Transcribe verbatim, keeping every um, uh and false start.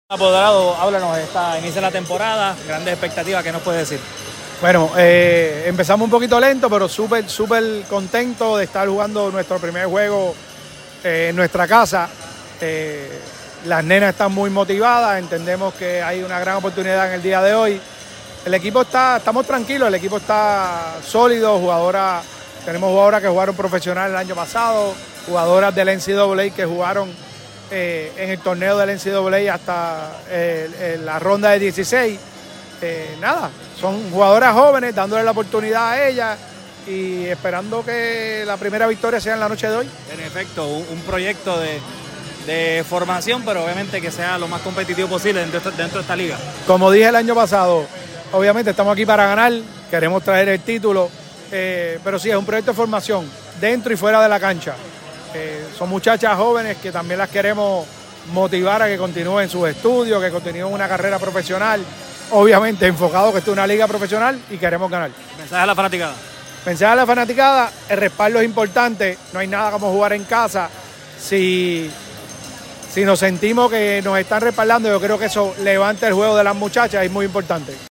Apoderado, háblanos, esta inicia la temporada, grandes expectativas, ¿qué nos puede decir? Bueno, eh, empezamos un poquito lento, pero súper, súper contento de estar jugando nuestro primer juego eh, en nuestra casa. Eh, las nenas están muy motivadas, entendemos que hay una gran oportunidad en el día de hoy. El equipo está, estamos tranquilos, el equipo está sólido, jugadoras, tenemos jugadoras que jugaron profesional el año pasado, jugadoras del N C A A que jugaron Eh, en el torneo del N C A A hasta eh, eh, la ronda de dieciséis. Eh, nada, son jugadoras jóvenes dándole la oportunidad a ellas y esperando que la primera victoria sea en la noche de hoy. En efecto, un, un proyecto de, de formación, pero obviamente que sea lo más competitivo posible dentro, dentro de esta liga. Como dije el año pasado, obviamente estamos aquí para ganar, queremos traer el título, eh, pero sí, es un proyecto de formación dentro y fuera de la cancha. Eh, son muchachas jóvenes que también las queremos motivar a que continúen sus estudios, que continúen una carrera profesional, obviamente enfocado que esto es una liga profesional y queremos ganar. Mensaje a la fanaticada. Mensaje a la fanaticada, el respaldo es importante, no hay nada como jugar en casa. Si, si nos sentimos que nos están respaldando, yo creo que eso levanta el juego de las muchachas, es muy importante.